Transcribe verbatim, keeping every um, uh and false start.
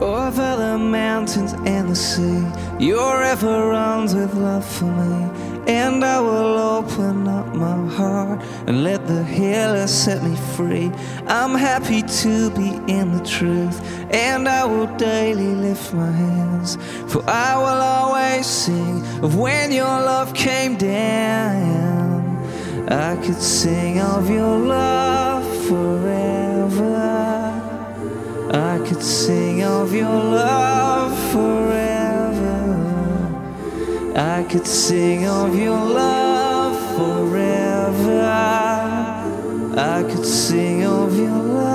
Over the mountains and the sea, your river runs with love for me. And I will open up my heart and let the healer set me free. I'm happy to be in the truth, and I will daily lift my hands, for I will always sing of when your love came down. I could sing of your love forever. I could sing of your love forever. I could sing of your love forever. I could sing of your love.